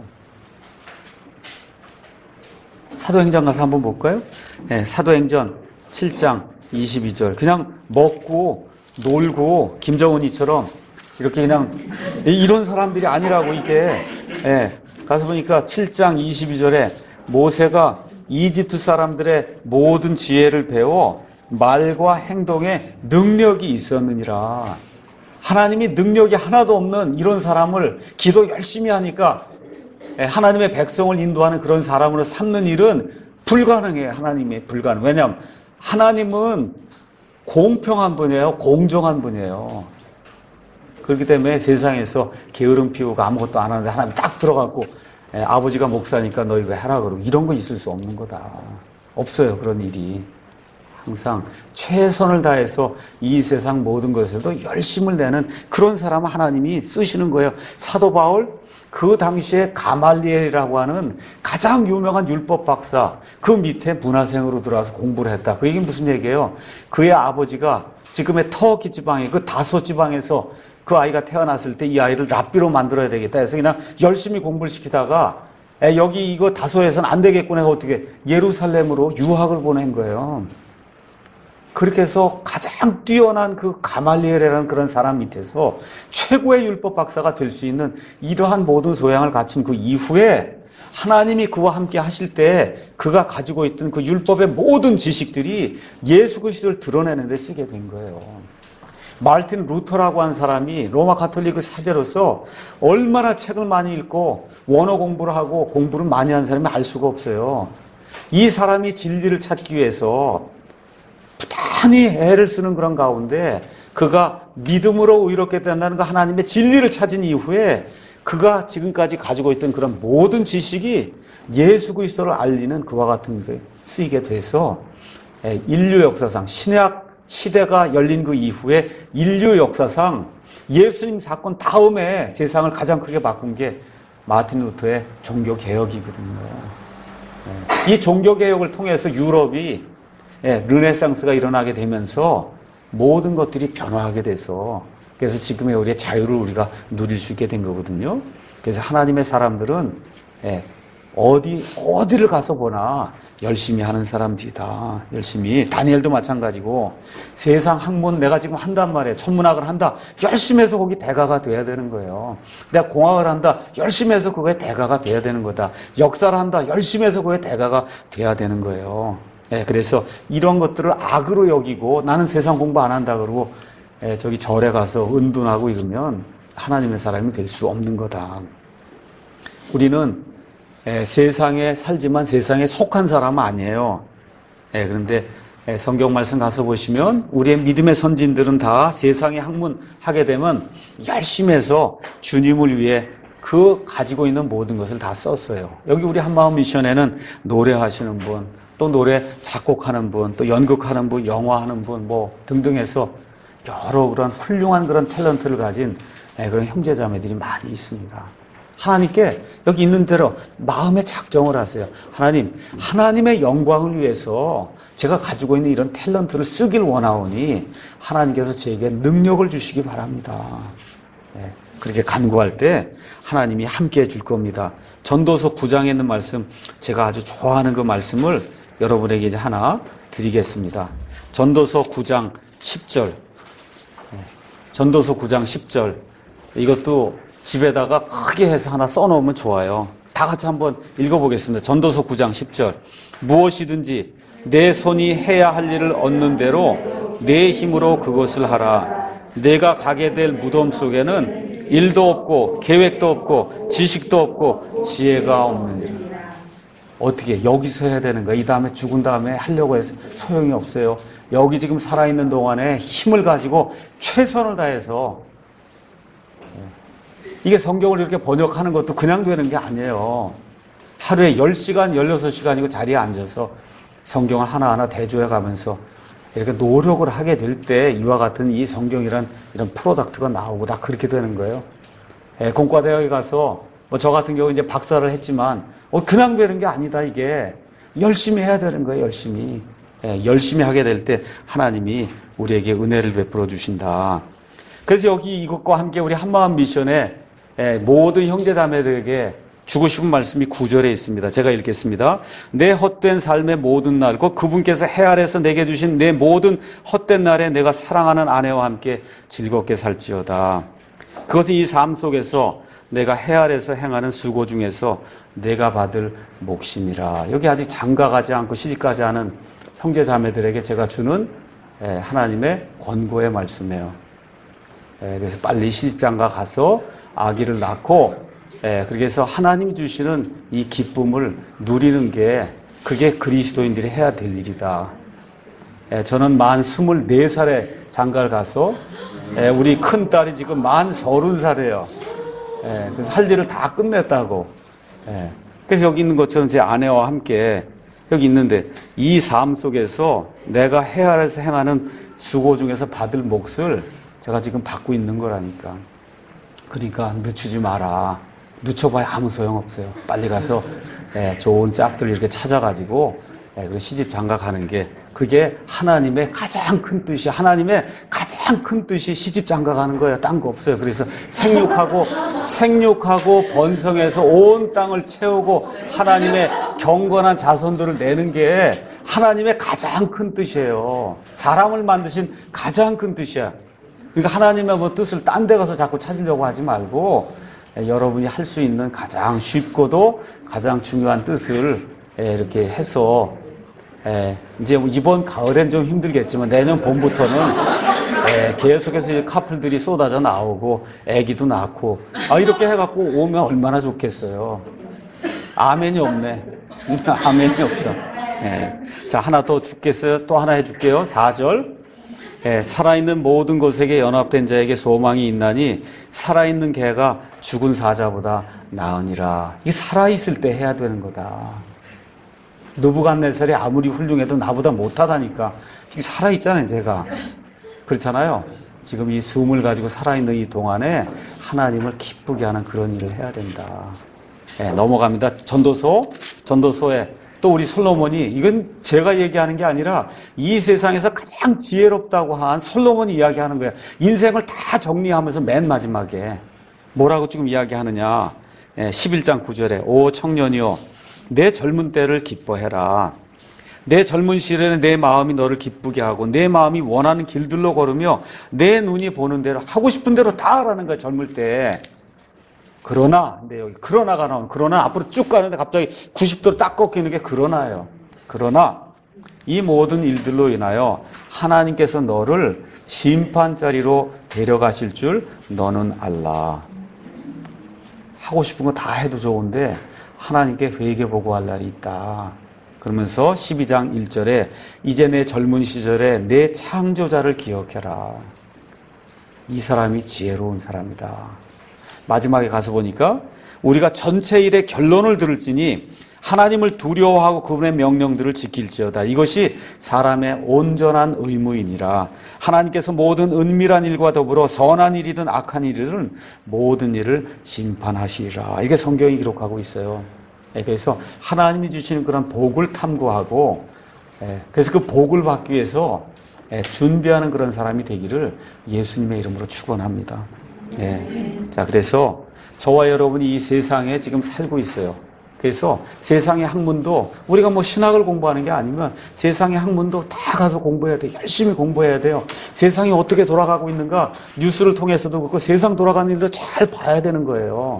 사도행전 가서 한번 볼까요? 사도행전 7장 22절. 그냥 먹고 놀고 김정은이처럼 이렇게 그냥 이런 사람들이 아니라고 이게. 가서 보니까 7장 22절에 모세가 이집트 사람들의 모든 지혜를 배워 말과 행동에 능력이 있었느니라. 하나님이 능력이 하나도 없는 이런 사람을 기도 열심히 하니까 하나님의 백성을 인도하는 그런 사람으로 삼는 일은 불가능해요. 하나님이 불가능. 왜냐하면 하나님은 공평한 분이에요. 공정한 분이에요. 그렇기 때문에 세상에서 게으름 피우고 아무것도 안 하는데 하나님이 딱 들어가고 아버지가 목사니까 너 이거 해라 그러고 이런 거 있을 수 없는 거다. 없어요. 그런 일이. 항상 최선을 다해서 이 세상 모든 것에도 열심을 내는 그런 사람을 하나님이 쓰시는 거예요. 사도 바울, 그 당시에 가말리엘이라고 하는 가장 유명한 율법 박사, 그 밑에 문화생으로 들어와서 공부를 했다. 그 얘기는 무슨 얘기예요? 그의 아버지가 지금의 터키 지방의 그 다소 지방에서 그 아이가 태어났을 때 이 아이를 랍비로 만들어야 되겠다 해서 그냥 열심히 공부를 시키다가 여기 이거 다소에서는 안 되겠구나 해서 어떻게 예루살렘으로 유학을 보낸 거예요. 그렇게 해서 가장 뛰어난 그 가말리엘이라는 그런 사람 밑에서 최고의 율법 박사가 될 수 있는 이러한 모든 소양을 갖춘 그 이후에 하나님이 그와 함께 하실 때 그가 가지고 있던 그 율법의 모든 지식들이 예수 그리스도를 드러내는 데 쓰게 된 거예요. 마르틴 루터라고 한 사람이 로마 가톨릭 사제로서 얼마나 책을 많이 읽고 원어 공부를 하고 공부를 많이 한 사람이 알 수가 없어요. 이 사람이 진리를 찾기 위해서 부단히 애를 쓰는 그런 가운데 그가 믿음으로 의롭게 된다는 그 하나님의 진리를 찾은 이후에 그가 지금까지 가지고 있던 그런 모든 지식이 예수 그리스도를 알리는 그와 같은 데 쓰이게 돼서 인류 역사상 신약 시대가 열린 그 이후에 인류 역사상 예수님 사건 다음에 세상을 가장 크게 바꾼 게 마틴 루터의 종교개혁이거든요. 이 종교개혁을 통해서 유럽이 르네상스가 일어나게 되면서 모든 것들이 변화하게 돼서 그래서 지금의 우리의 자유를 우리가 누릴 수 있게 된 거거든요. 그래서 하나님의 사람들은 어디를 가서 보나 열심히 하는 사람들이다. 열심히. 다니엘도 마찬가지고 세상 학문 내가 지금 한단 말이에요. 천문학을 한다. 열심히 해서 거기 대가가 돼야 되는 거예요. 내가 공학을 한다. 열심히 해서 그거에 대가가 돼야 되는 거다. 역사를 한다. 열심히 해서 그거에 대가가 돼야 되는 거예요. 그래서 이런 것들을 악으로 여기고 나는 세상 공부 안 한다 그러고 저기 절에 가서 은둔하고 이러면 하나님의 사람이 될 수 없는 거다. 우리는 세상에 살지만 세상에 속한 사람은 아니에요. 그런데 성경 말씀 가서 보시면 우리의 믿음의 선진들은 다 세상에 학문하게 되면 열심히 해서 주님을 위해 그 가지고 있는 모든 것을 다 썼어요. 여기 우리 한마음 미션에는 노래하시는 분, 또 노래 작곡하는 분, 또 연극하는 분, 영화하는 분, 뭐 등등 해서 여러 그런 훌륭한 그런 탤런트를 가진 그런 형제자매들이 많이 있습니다. 하나님께 여기 있는 대로 마음의 작정을 하세요. 하나님, 하나님의 영광을 위해서 제가 가지고 있는 이런 탤런트를 쓰길 원하오니 하나님께서 제게 능력을 주시기 바랍니다. 그렇게 간구할 때 하나님이 함께 해줄 겁니다. 전도서 9장에 있는 말씀, 제가 아주 좋아하는 그 말씀을 여러분에게 이제 하나 드리겠습니다. 전도서 9장 10절. 전도서 9장 10절. 이것도 집에다가 크게 해서 하나 써놓으면 좋아요. 다 같이 한번 읽어보겠습니다. 전도서 9장 10절. 무엇이든지 내 손이 해야 할 일을 얻는 대로 내 힘으로 그것을 하라. 내가 가게 될 무덤 속에는 일도 없고 계획도 없고 지식도 없고 지혜가 없느니라. 어떻게 여기서 해야 되는 거야? 이 다음에 죽은 다음에 하려고 해서 소용이 없어요. 여기 지금 살아있는 동안에 힘을 가지고 최선을 다해서 이게 성경을 이렇게 번역하는 것도 그냥 되는 게 아니에요. 하루에 10시간, 16시간이고 자리에 앉아서 성경을 하나하나 대조해 가면서 이렇게 노력을 하게 될 때 이와 같은 이 성경이란 이런 프로덕트가 나오고 다 그렇게 되는 거예요. 공과대학에 가서 뭐 저 같은 경우 이제 박사를 했지만 그냥 되는 게 아니다. 이게 열심히 해야 되는 거예요. 열심히. 열심히 하게 될 때 하나님이 우리에게 은혜를 베풀어 주신다. 그래서 여기 이것과 함께 우리 한마음 미션에 모든 형제자매들에게 주고 싶은 말씀이 9절에 있습니다. 제가 읽겠습니다. 내 헛된 삶의 모든 날, 곧 그분께서 해 아래서 내게 주신 내 모든 헛된 날에 내가 사랑하는 아내와 함께 즐겁게 살지어다. 그것은 이 삶 속에서 내가 해 아래서 행하는 수고 중에서 내가 받을 몫이니라. 여기 아직 장가가지 않고 시집가지 않은 형제자매들에게 제가 주는 하나님의 권고의 말씀이에요. 그래서 빨리 시집장가 가서 아기를 낳고 그렇게 해서 하나님 주시는 이 기쁨을 누리는 게 그게 그리스도인들이 해야 될 일이다. 저는 만 24살에 장가를 가서 우리 큰딸이 지금 만 30살이에요. 그래서 할 일을 다 끝냈다고. 그래서 여기 있는 것처럼 제 아내와 함께 여기 있는데 이 삶 속에서 내가 해야 해서 행하는 수고 중에서 받을 몫을 제가 지금 받고 있는 거라니까. 그러니까 늦추지 마라. 늦춰봐야 아무 소용없어요. 빨리 가서 좋은 짝들 이렇게 찾아가지고 그리고 시집 장가가는 게 그게 하나님의 가장 큰 뜻이 하나님의 가장 큰 뜻이 시집 장가가는 거예요. 딴 거 없어요. 그래서 생육하고 번성해서 온 땅을 채우고 하나님의 경건한 자손들을 내는 게 하나님의 가장 큰 뜻이에요. 사람을 만드신 가장 큰 뜻이야. 그러니까 하나님의 뭐 뜻을 딴 데 가서 자꾸 찾으려고 하지 말고 여러분이 할 수 있는 가장 쉽고도 가장 중요한 뜻을 이렇게 해서 이제 이번 가을엔 좀 힘들겠지만 내년 봄부터는 계속해서 이제 커플들이 쏟아져 나오고 아기도 낳고 이렇게 해갖고 오면 얼마나 좋겠어요. 아멘이 없네. 아멘이 없어. 자, 하나 더 줄겠어요. 또 하나 해줄게요. 4절. 살아있는 모든 것에게 연합된 자에게 소망이 있나니 살아있는 개가 죽은 사자보다 나으니라. 이 살아있을 때 해야 되는 거다. 느부갓네살이 아무리 훌륭해도 나보다 못하다니까. 지금 살아있잖아요, 제가. 그렇잖아요. 지금 이 숨을 가지고 살아있는 이 동안에 하나님을 기쁘게 하는 그런 일을 해야 된다. 넘어갑니다. 전도서에 또 우리 솔로몬이, 이건 제가 얘기하는 게 아니라 이 세상에서 가장 지혜롭다고 한 솔로몬이 이야기하는 거예요. 인생을 다 정리하면서 맨 마지막에 뭐라고 지금 이야기하느냐. 11장 9절에 오 청년이여 내 젊은 때를 기뻐해라. 내 젊은 시절에 내 마음이 너를 기쁘게 하고 내 마음이 원하는 길들로 걸으며 내 눈이 보는 대로 하고 싶은 대로 다 하라는 거야. 젊을 때. 그러나, 근데 여기 그러나가 나오면 그러나 앞으로 쭉 가는데 갑자기 90도로 딱 꺾이는 게 그러나예요. 그러나 이 모든 일들로 인하여 하나님께서 너를 심판자리로 데려가실 줄 너는 알라. 하고 싶은 거 다 해도 좋은데 하나님께 회개보고할 날이 있다. 그러면서 12장 1절에 이제 내 젊은 시절에 내 창조자를 기억해라. 이 사람이 지혜로운 사람이다. 마지막에 가서 보니까 우리가 전체 일의 결론을 들을지니 하나님을 두려워하고 그분의 명령들을 지킬지어다. 이것이 사람의 온전한 의무이니라. 하나님께서 모든 은밀한 일과 더불어 선한 일이든 악한 일이든 모든 일을 심판하시리라. 이게 성경이 기록하고 있어요. 그래서 하나님이 주시는 그런 복을 탐구하고 그래서 그 복을 받기 위해서 준비하는 그런 사람이 되기를 예수님의 이름으로 축원합니다. 자, 그래서 저와 여러분이 이 세상에 지금 살고 있어요. 그래서 세상의 학문도 우리가 뭐 신학을 공부하는 게 아니면 세상의 학문도 다 가서 공부해야 돼요. 열심히 공부해야 돼요. 세상이 어떻게 돌아가고 있는가 뉴스를 통해서도 그렇고 세상 돌아가는 일도 잘 봐야 되는 거예요.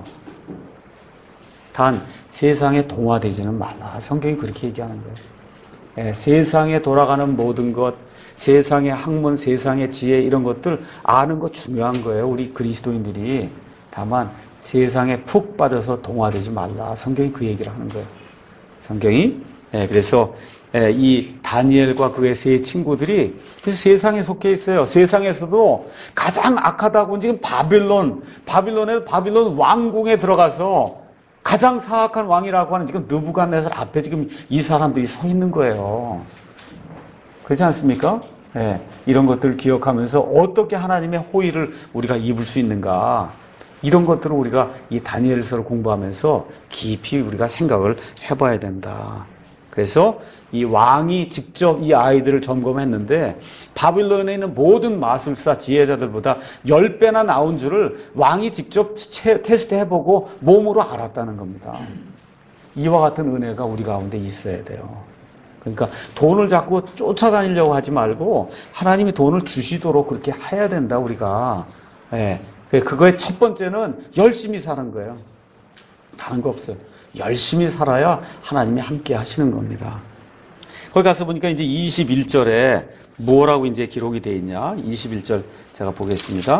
단 세상에 동화되지는 말라. 성경이 그렇게 얘기하는 거예요. 세상에 돌아가는 모든 것, 세상의 학문, 세상의 지혜 이런 것들 아는 거 중요한 거예요. 우리 그리스도인들이. 다만 세상에 푹 빠져서 동화되지 말라. 성경이 그 얘기를 하는 거예요. 성경이. 그래서 이 다니엘과 그의 세 친구들이 세상에 속해 있어요. 세상에서도 가장 악하다고 지금 바빌론 왕궁에 들어가서 가장 사악한 왕이라고 하는 지금 느부갓네살 앞에 지금 이 사람들이 서 있는 거예요. 그렇지 않습니까? 이런 것들을 기억하면서 어떻게 하나님의 호의를 우리가 입을 수 있는가. 이런 것들을 우리가 이 다니엘서를 공부하면서 깊이 우리가 생각을 해봐야 된다. 그래서 이 왕이 직접 이 아이들을 점검했는데 바빌론에 있는 모든 마술사 지혜자들보다 10배나 나온 줄을 왕이 직접 테스트해보고 몸으로 알았다는 겁니다. 이와 같은 은혜가 우리 가운데 있어야 돼요. 그러니까 돈을 자꾸 쫓아다니려고 하지 말고 하나님이 돈을 주시도록 그렇게 해야 된다, 우리가. 그거의 첫 번째는 열심히 사는 거예요. 다른 거 없어요. 열심히 살아야 하나님이 함께 하시는 겁니다. 거기 가서 보니까 이제 21절에 뭐라고 이제 기록이 되어 있냐. 21절 제가 보겠습니다.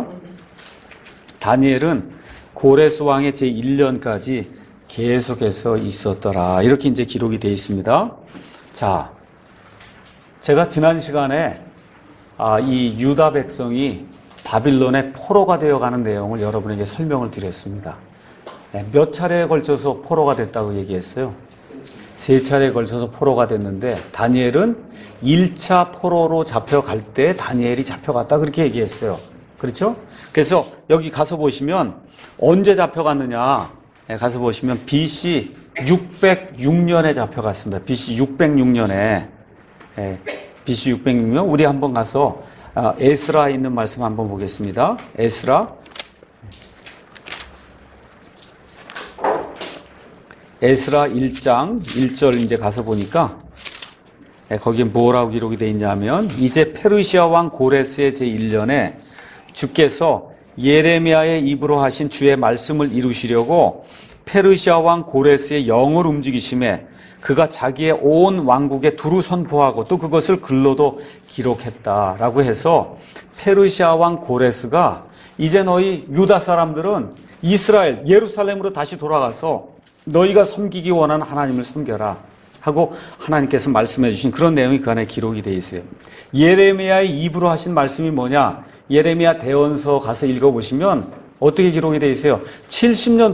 다니엘은 고레스 왕의 제1년까지 계속해서 있었더라. 이렇게 이제 기록이 되어 있습니다. 자, 제가 지난 시간에 이 유다 백성이 바빌론의 포로가 되어가는 내용을 여러분에게 설명을 드렸습니다. 몇 차례에 걸쳐서 포로가 됐다고 얘기했어요. 세 차례에 걸쳐서 포로가 됐는데 다니엘은 1차 포로로 잡혀갈 때 다니엘이 잡혀갔다 그렇게 얘기했어요. 그렇죠? 그래서 여기 가서 보시면 언제 잡혀갔느냐 가서 보시면 BC 606년에 잡혀갔습니다. BC 606년에 BC 606년 우리 한번 가서 에스라에 있는 말씀 한번 보겠습니다. 에스라 1장 1절 이제 가서 보니까 거기에 뭐라고 기록이 되어 있냐면 이제 페르시아 왕 고레스의 제1년에 주께서 예레미야의 입으로 하신 주의 말씀을 이루시려고 페르시아 왕 고레스의 영을 움직이심에 그가 자기의 온 왕국에 두루 선포하고 또 그것을 글로도 기록했다라고 해서 페르시아 왕 고레스가 이제 너희 유다 사람들은 이스라엘 예루살렘으로 다시 돌아가서 너희가 섬기기 원하는 하나님을 섬겨라 하고 하나님께서 말씀해 주신 그런 내용이 그 안에 기록이 되어 있어요. 예레미야의 입으로 하신 말씀이 뭐냐? 예레미야 대언서 가서 읽어보시면 어떻게 기록이 되어 있어요? 70년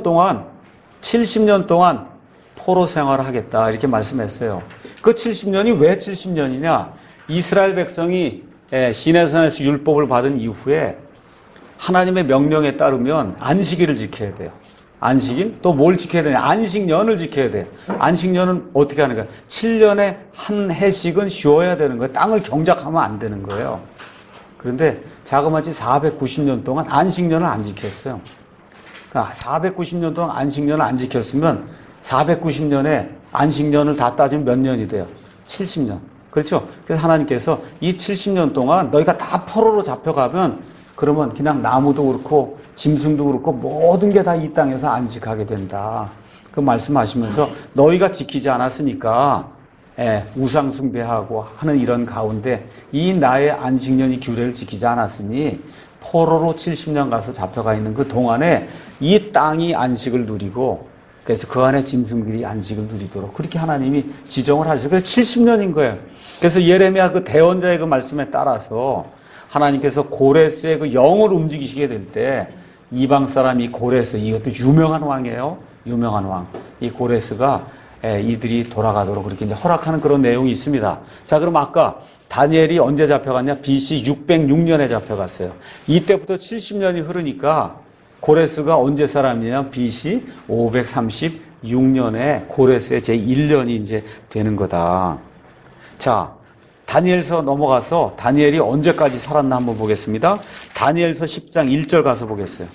동안 포로 생활을 하겠다 이렇게 말씀했어요. 그 70년이 왜 70년이냐? 이스라엘 백성이 시내산에서 율법을 받은 이후에 하나님의 명령에 따르면 안식일을 지켜야 돼요. 안식일? 또 뭘 지켜야 되냐? 안식년을 지켜야 돼. 안식년은 어떻게 하는 거야? 7년에 한 해씩은 쉬어야 되는 거예요. 땅을 경작하면 안 되는 거예요. 그런데 자그마치 490년 동안 안식년을 안 지켰어요. 그러니까 490년 동안 안식년을 안 지켰으면 490년에 안식년을 다 따지면 몇 년이 돼요? 70년. 그렇죠? 그래서 하나님께서 이 70년 동안 너희가 다 포로로 잡혀가면 그러면 그냥 나무도 그렇고 짐승도 그렇고 모든 게 다 이 땅에서 안식하게 된다. 그 말씀하시면서 너희가 지키지 않았으니까 우상 숭배하고 하는 이런 가운데 이 나의 안식년이 규례를 지키지 않았으니 포로로 70년 가서 잡혀가 있는 그 동안에 이 땅이 안식을 누리고 그래서 그 안에 짐승들이 안식을 누리도록 그렇게 하나님이 지정을 하셨어요. 그래서 70년인 거예요. 그래서 예레미야 그 대언자의 그 말씀에 따라서 하나님께서 고레스의 그 영을 움직이시게 될 때 이방 사람 이 고레스, 이것도 유명한 왕이에요. 유명한 왕. 이 고레스가 이들이 돌아가도록 그렇게 이제 허락하는 그런 내용이 있습니다. 자, 그럼 아까 다니엘이 언제 잡혀갔냐? BC 606년에 잡혀갔어요. 이때부터 70년이 흐르니까 고레스가 언제 사람이냐? BC 536년에 고레스의 제1년이 이제 되는 거다. 자, 다니엘서 넘어가서 다니엘이 언제까지 살았나 한번 보겠습니다. 다니엘서 10장 1절 가서 보겠어요.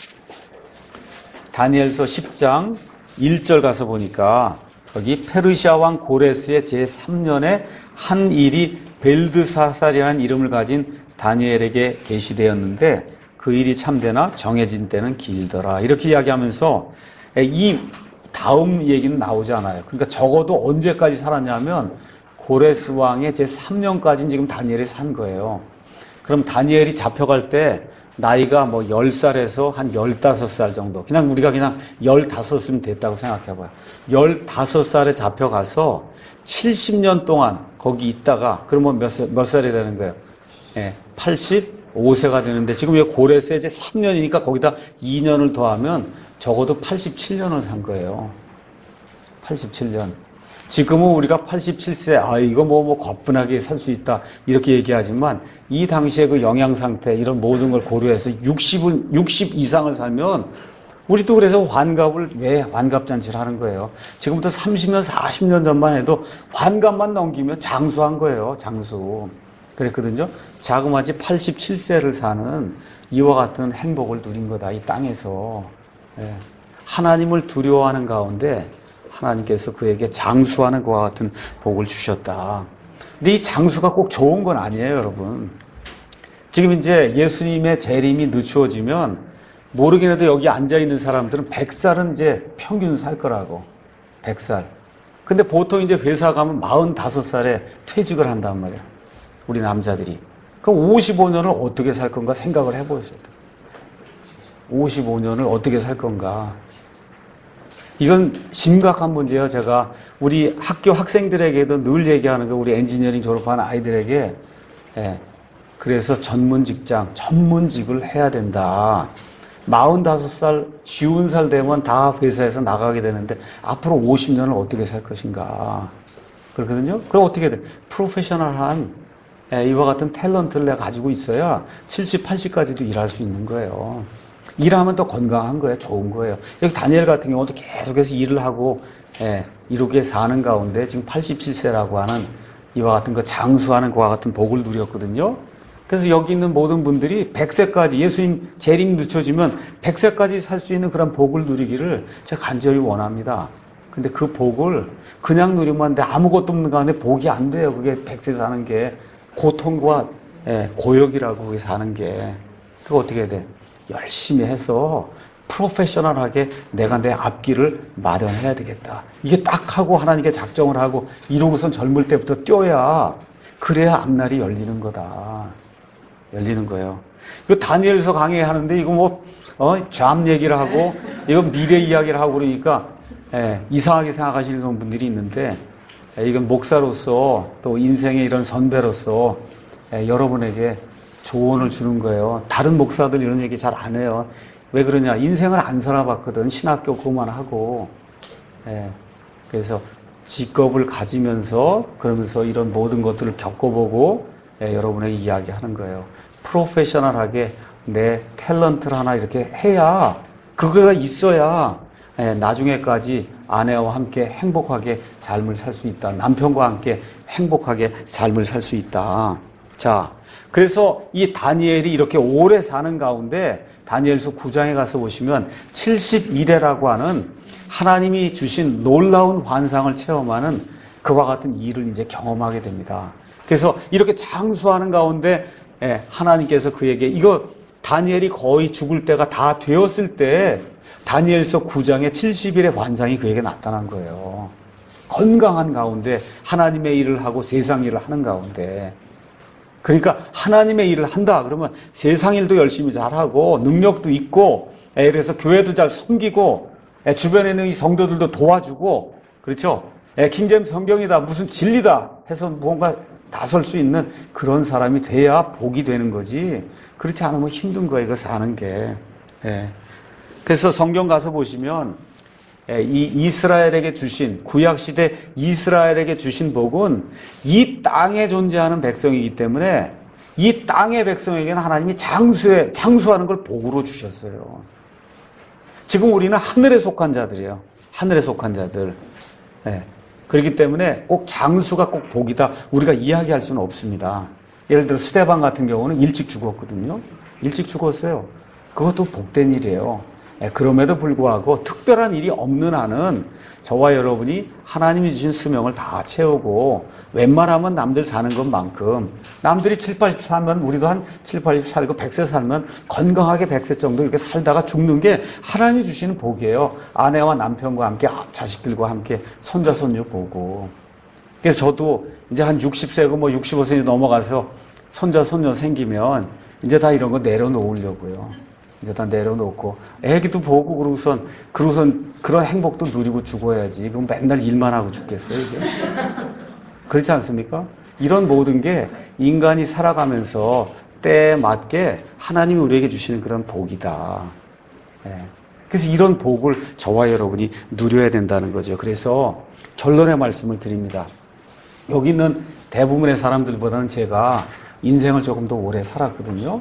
다니엘서 10장 1절 가서 보니까 거기 페르시아 왕 고레스의 제3년에 한 일이 벨드사살이라는 이름을 가진 다니엘에게 계시되었는데 그 일이 참되나 정해진 때는 길더라. 이렇게 이야기하면서 이 다음 얘기는 나오지 않아요. 그러니까 적어도 언제까지 살았냐면 고레스 왕의 제3년까지는 지금 다니엘이 산 거예요. 그럼 다니엘이 잡혀갈 때 나이가 뭐 10살에서 한 15살 정도. 그냥 우리가 그냥 15이면 됐다고 생각해봐요. 15살에 잡혀가서 70년 동안 거기 있다가 그러면 몇 살이 되는 거예요? 85세가 되는데 지금 이 고레스의 이제 3년이니까 거기다 2년을 더하면 적어도 87년을 산 거예요. 87년. 지금은 우리가 87세, 이거 뭐 거뿐하게 살 수 있다, 이렇게 얘기하지만, 이 당시에 그 영양 상태, 이런 모든 걸 고려해서 60 이상을 살면, 우리도 그래서 왜 환갑잔치를 하는 거예요? 지금부터 30년, 40년 전만 해도 환갑만 넘기면 장수한 거예요, 장수. 그랬거든요. 자그마치 87세를 사는 이와 같은 행복을 누린 거다, 이 땅에서. 하나님을 두려워하는 가운데, 하나님께서 그에게 장수하는 것과 같은 복을 주셨다. 근데 이 장수가 꼭 좋은 건 아니에요, 여러분. 지금 이제 예수님의 재림이 늦추어지면 모르긴 해도 여기 앉아있는 사람들은 100살은 이제 평균 살 거라고. 100살. 근데 보통 이제 회사 가면 45살에 퇴직을 한단 말이야. 우리 남자들이. 그럼 55년을 어떻게 살 건가 생각을 해보셔야 돼요. 55년을 어떻게 살 건가. 이건 심각한 문제예요. 제가 우리 학교 학생들에게도 늘 얘기하는 거, 우리 엔지니어링 졸업한 아이들에게, 그래서 전문직을 해야 된다. 45살, 50살 되면 다 회사에서 나가게 되는데 앞으로 50년을 어떻게 살 것인가. 그렇거든요. 그럼 어떻게 돼? 프로페셔널한 이와 같은 탤런트를 내가 가지고 있어야 70, 80까지도 일할 수 있는 거예요. 일하면 더 건강한 거예요. 좋은 거예요. 여기 다니엘 같은 경우도 계속해서 일을 하고 이렇게 사는 가운데 지금 87세라고 하는 이와 같은 그 장수하는 그와 같은 복을 누렸거든요. 그래서 여기 있는 모든 분들이 100세까지 예수님 재림 늦춰지면 100세까지 살 수 있는 그런 복을 누리기를 제가 간절히 원합니다. 근데 그 복을 그냥 누리면 안 돼. 아무것도 없는 가운데 복이 안 돼요. 그게 100세 사는 게 고통과 고역이라고 그게 사는 게. 그거 어떻게 해야 돼? 열심히 해서 프로페셔널하게 내가 내 앞길을 마련해야 되겠다. 이게 딱 하고 하나님께 작정을 하고 이러고선 젊을 때부터 뛰어야 그래야 앞날이 열리는 거다. 열리는 거예요. 이거 다니엘서 강의하는데 이거 잠 얘기를 하고 이거 미래 이야기를 하고 그러니까 이상하게 생각하시는 분들이 있는데 이건 목사로서 또 인생의 이런 선배로서 여러분에게 조언을 주는 거예요. 다른 목사들 이런 얘기 잘 안 해요. 왜 그러냐? 인생을 안 살아봤거든. 신학교 그만하고. 그래서 직업을 가지면서 그러면서 이런 모든 것들을 겪어보고 여러분에게 이야기하는 거예요. 프로페셔널하게 내 탤런트를 하나 이렇게 해야 그거가 있어야 나중에까지 아내와 함께 행복하게 삶을 살 수 있다. 남편과 함께 행복하게 삶을 살 수 있다. 자, 그래서 이 다니엘이 이렇게 오래 사는 가운데 다니엘서 9장에 가서 보시면 71회라고 하는 하나님이 주신 놀라운 환상을 체험하는 그와 같은 일을 이제 경험하게 됩니다. 그래서 이렇게 장수하는 가운데 하나님께서 그에게 이거 다니엘이 거의 죽을 때가 다 되었을 때 다니엘서 9장의 70일의 환상이 그에게 나타난 거예요. 건강한 가운데 하나님의 일을 하고 세상 일을 하는 가운데. 그러니까 하나님의 일을 한다 그러면 세상 일도 열심히 잘하고 능력도 있고 그래서 교회도 잘 섬기고 주변에 있는 이 성도들도 도와주고 그렇죠? 킹제임스 성경이다 무슨 진리다 해서 무언가 나설 수 있는 그런 사람이 돼야 복이 되는 거지 그렇지 않으면 힘든 거예요 이거 사는 게. 그래서 성경 가서 보시면 이 이스라엘에게 주신 구약시대 이스라엘에게 주신 복은 이 땅에 존재하는 백성이기 때문에 이 땅의 백성에게는 하나님이 장수하는 걸 복으로 주셨어요. 지금 우리는 하늘에 속한 자들이에요. 하늘에 속한 자들. 그렇기 때문에 꼭 장수가 꼭 복이다 우리가 이야기할 수는 없습니다. 예를 들어 스데반 같은 경우는 일찍 죽었거든요. 일찍 죽었어요. 그것도 복된 일이에요. 그럼에도 불구하고 특별한 일이 없는 한은 저와 여러분이 하나님이 주신 수명을 다 채우고 웬만하면 남들 사는 것만큼 남들이 7, 80 살면 우리도 한 7, 80 살고 100세 살면 건강하게 100세 정도 이렇게 살다가 죽는 게 하나님이 주시는 복이에요. 아내와 남편과 함께 자식들과 함께 손자 손녀 보고. 그래서 저도 이제 한 60세고 뭐 65세 넘어가서 손자 손녀 생기면 이제 다 이런 거 내려놓으려고요. 이제 다 내려놓고 애기도 보고 그러고선 그런 행복도 누리고 죽어야지. 그럼 맨날 일만 하고 죽겠어요 이게? 그렇지 않습니까? 이런 모든 게 인간이 살아가면서 때에 맞게 하나님이 우리에게 주시는 그런 복이다. 그래서 이런 복을 저와 여러분이 누려야 된다는 거죠. 그래서 결론의 말씀을 드립니다. 여기 있는 대부분의 사람들보다는 제가 인생을 조금 더 오래 살았거든요.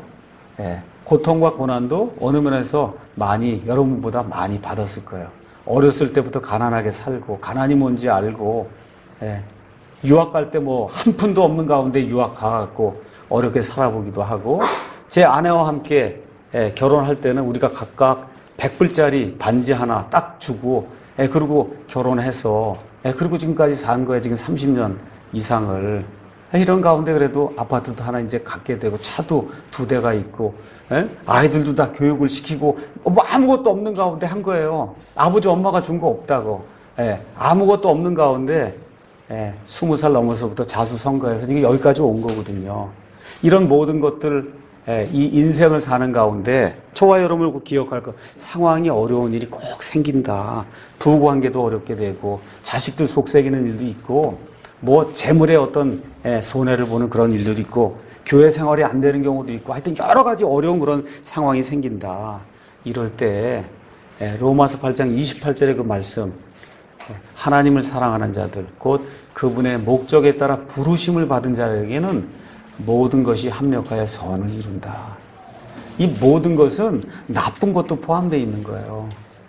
고통과 고난도 어느 면에서 여러분보다 많이 받았을 거예요. 어렸을 때부터 가난하게 살고, 가난이 뭔지 알고, 유학 갈 때 한 푼도 없는 가운데 유학 가갖고 어렵게 살아보기도 하고, 제 아내와 함께 결혼할 때는 우리가 각각 100불짜리 반지 하나 딱 주고, 그리고 결혼해서, 그리고 지금까지 산 거예요. 지금 30년 이상을. 이런 가운데 그래도 아파트도 하나 이제 갖게 되고 차도 2대가 있고 아이들도 다 교육을 시키고 아무것도 없는 가운데 한 거예요. 아버지 엄마가 준 거 없다고. 아무것도 없는 가운데 20살 넘어서부터 자수성가해서 지금 여기까지 온 거거든요. 이런 모든 것들 이 인생을 사는 가운데 저와 여러분을 기억할 것 상황이 어려운 일이 꼭 생긴다. 부부관계도 어렵게 되고 자식들 속썩이는 일도 있고 재물에 어떤 손해를 보는 그런 일도 있고 교회 생활이 안 되는 경우도 있고 하여튼 여러 가지 어려운 그런 상황이 생긴다. 이럴 때 로마서 8장 28절의 그 말씀, 하나님을 사랑하는 자들, 곧 그분의 목적에 따라 부르심을 받은 자에게는 모든 것이 합력하여 선을 이룬다. 이 모든 것은 나쁜 것도 포함되어 있는 거예요.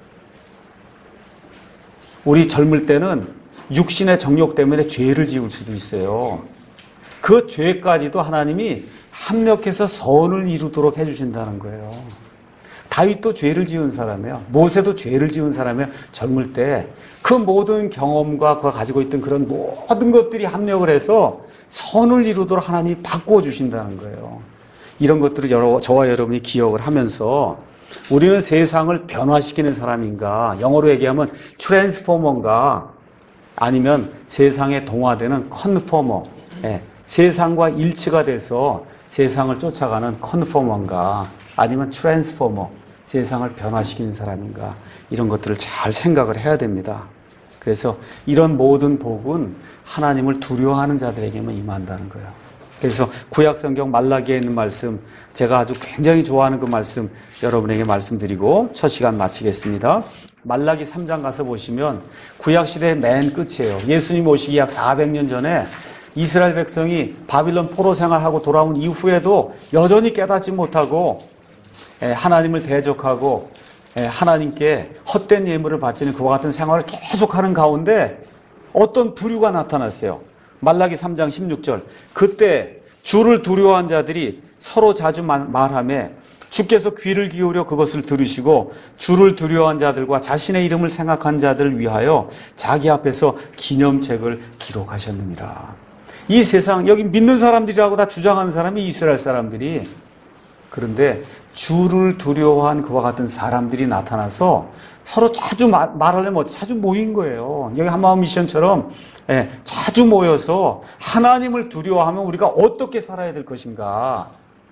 우리 젊을 때는 육신의 정욕 때문에 죄를 지을 수도 있어요. 그 죄까지도 하나님이 합력해서 선을 이루도록 해주신다는 거예요. 다윗도 죄를 지은 사람이에요. 모세도 죄를 지은 사람이에요. 젊을 때 그 모든 경험과 그가 가지고 있던 그런 모든 것들이 합력을 해서 선을 이루도록 하나님이 바꾸어 주신다는 거예요. 이런 것들을 저와 여러분이 기억을 하면서 우리는 세상을 변화시키는 사람인가, 영어로 얘기하면 트랜스포머인가, 아니면 세상에 동화되는 컨포머, 세상과 일치가 돼서 세상을 쫓아가는 컨포머인가, 아니면 트랜스포머, 세상을 변화시키는 사람인가, 이런 것들을 잘 생각을 해야 됩니다. 그래서 이런 모든 복은 하나님을 두려워하는 자들에게만 임한다는 거예요. 그래서 구약성경 말라기에 있는 말씀, 제가 아주 굉장히 좋아하는 그 말씀 여러분에게 말씀드리고 첫 시간 마치겠습니다. 말라기 3장 가서 보시면 구약시대의 맨 끝이에요. 예수님 오시기 약 400년 전에 이스라엘 백성이 바빌론 포로 생활하고 돌아온 이후에도 여전히 깨닫지 못하고 하나님을 대적하고 하나님께 헛된 예물을 바치는 그와 같은 생활을 계속하는 가운데 어떤 부류가 나타났어요. 말라기 3장 16절. 그때 주를 두려워한 자들이 서로 자주 말하며 주께서 귀를 기울여 그것을 들으시고 주를 두려워한 자들과 자신의 이름을 생각한 자들을 위하여 자기 앞에서 기념책을 기록하셨느니라. 이 세상, 여기 믿는 사람들이라고 다 주장하는 사람이 이스라엘 사람들이, 그런데 주를 두려워한 그와 같은 사람들이 나타나서 서로 자주 말하려면 자주 모인 거예요. 여기 한마음 미션처럼 자주 모여서 하나님을 두려워하면 우리가 어떻게 살아야 될 것인가,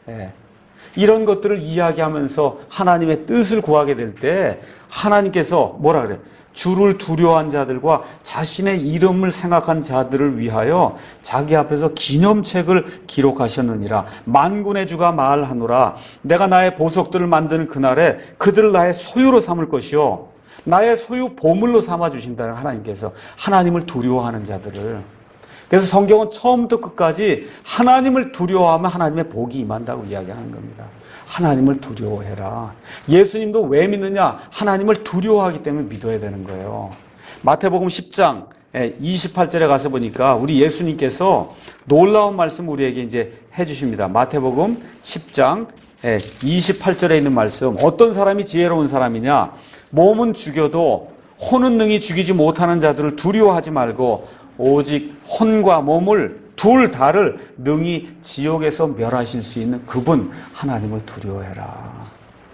이런 것들을 이야기하면서 하나님의 뜻을 구하게 될 때 하나님께서 뭐라 그래? 주를 두려워한 자들과 자신의 이름을 생각한 자들을 위하여 자기 앞에서 기념책을 기록하셨느니라. 만군의 주가 말하노라. 내가 나의 보석들을 만드는 그날에 그들을 나의 소유로 삼을 것이요 나의 소유 보물로 삼아주신다는 하나님께서 하나님을 두려워하는 자들을. 그래서 성경은 처음부터 끝까지 하나님을 두려워하면 하나님의 복이 임한다고 이야기하는 겁니다. 하나님을 두려워해라. 예수님도 왜 믿느냐? 하나님을 두려워하기 때문에 믿어야 되는 거예요. 마태복음 10장 28절에 가서 보니까 우리 예수님께서 놀라운 말씀 우리에게 이제 해주십니다. 마태복음 10장 28절에 있는 말씀. 어떤 사람이 지혜로운 사람이냐? 몸은 죽여도 혼은 능히 죽이지 못하는 자들을 두려워하지 말고 오직 혼과 몸을 둘 다를 능히 지옥에서 멸하실 수 있는 그분 하나님을 두려워해라.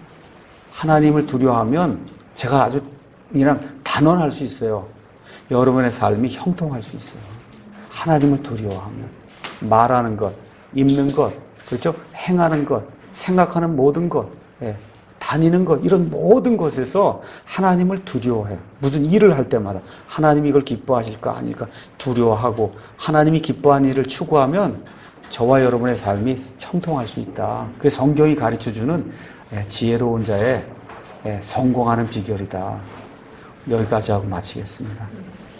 하나님을 두려워하면 제가 아주 그냥 단언할 수 있어요. 여러분의 삶이 형통할 수 있어요. 하나님을 두려워하면 말하는 것, 입는 것, 그렇죠? 행하는 것, 생각하는 모든 것, 다니는 것, 이런 모든 것에서 하나님을 두려워해. 무슨 일을 할 때마다 하나님이 이걸 기뻐하실까 아닐까 두려워하고 하나님이 기뻐하는 일을 추구하면 저와 여러분의 삶이 형통할 수 있다. 그게 성경이 가르쳐주는 지혜로운 자의 성공하는 비결이다. 여기까지 하고 마치겠습니다.